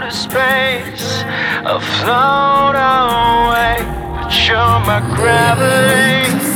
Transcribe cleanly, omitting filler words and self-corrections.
outer space, I'll float away, but you're my gravity.